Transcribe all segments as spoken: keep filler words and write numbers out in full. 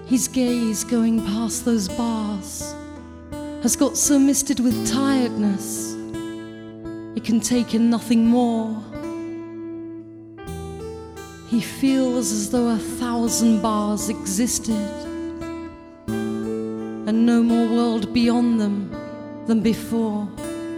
His gaze going past those bars has got so misted with tiredness it can take in nothing more. He feels as though a thousand bars existed and no more world beyond them than before.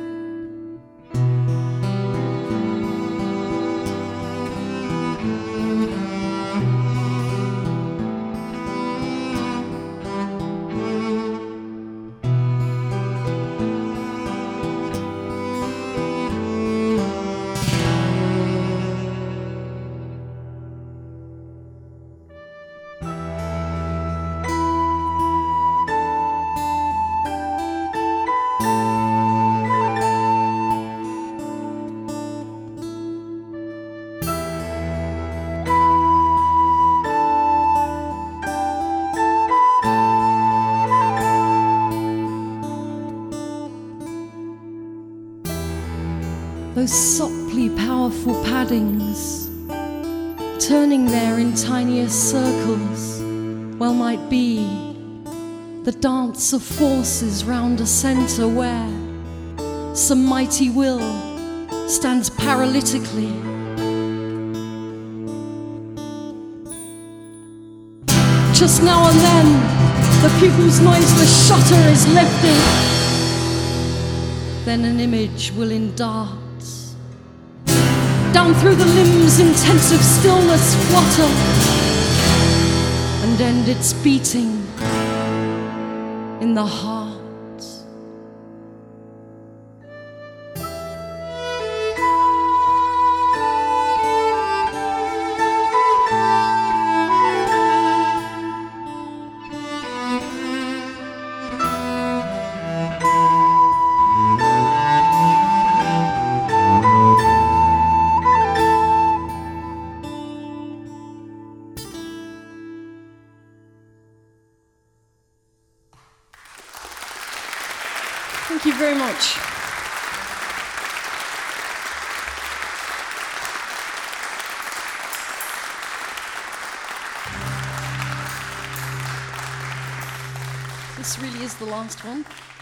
Those softly powerful paddings, turning there in tiniest circles, well might be the dance of forces round a centre where some mighty will stands paralytically. Just now and then, the pupil's noiseless shutter is lifted. Then an image will in dart down through the limbs, intensive stillness flutter, and end its beating in the heart. Thank you very much. This really is the last one.